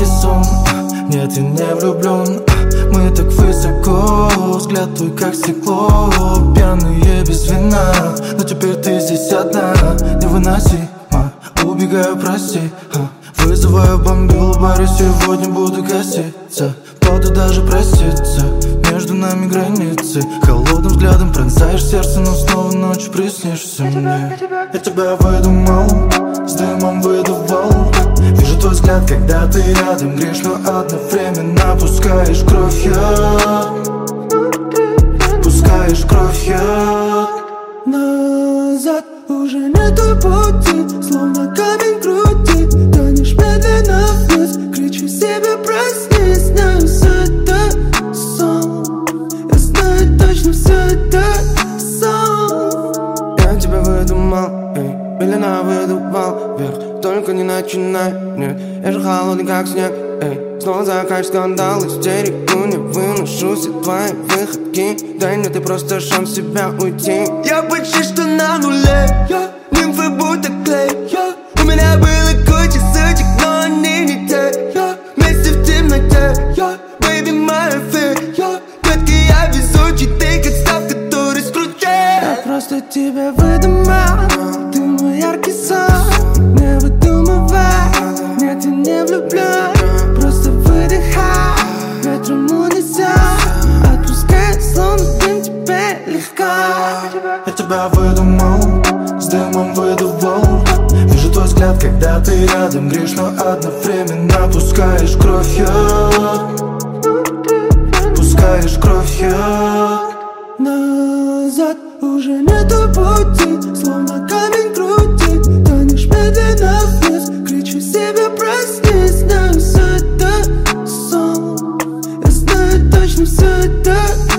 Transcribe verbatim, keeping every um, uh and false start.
яркий сон. Нет, я не влюблен, мы так высоко. Взгляд твой как стекло, пьяные без вина. Но теперь ты здесь одна, невыносимо. Убегаю, прости, вызываю бомбил в баре. Сегодня буду коситься, кто-то даже простится. Между нами границы, холодным взглядом пронзаешь сердце, но снова ночью приснишься мне. Я тебя выдумал, с дымом выдувал. Вижу твой взгляд, когда ты рядом. Гришь, но одновременно пускаешь кровь яд. Пускаешь кровь яд. Назад уже нету пути, словно камень в груди. Тонешь медленно вниз, кричу себе проснись. Знаю, все это сон, я знаю точно, все это сон. Я тебя выдумал, эй, пелена выдувал вверх. Только не начинай, нет, я же холодный как снег, эй. Снова заканчивай скандал, истерику не выношу все твои выходки. Дай мне ты просто шанс себя уйти. Я почти что на нуле, я нимфы будто клей, я. У меня было куча сучек, но они не те, я. Вместе в темноте, я. Baby, my affair, я. Детки, я везучий, ты как став, который скрутил. Я просто тебя выдумал, ты мой яркий сон. Не выдумывай, нет, я не влюблен. Просто выдыхай, ветром унеся. Отпускай, словно дым, тебе легко. Я тебя выдумал, с дымом выдувал. Вижу твой взгляд, когда ты рядом. Гришь, но одновременно пускаешь кровь яд. Пускаешь кровь яд. Назад уже нету пути, словно камень в груди. Тонешь медленно вниз, кричу себе проснись. Знаю, все это сон, я знаю точно, все это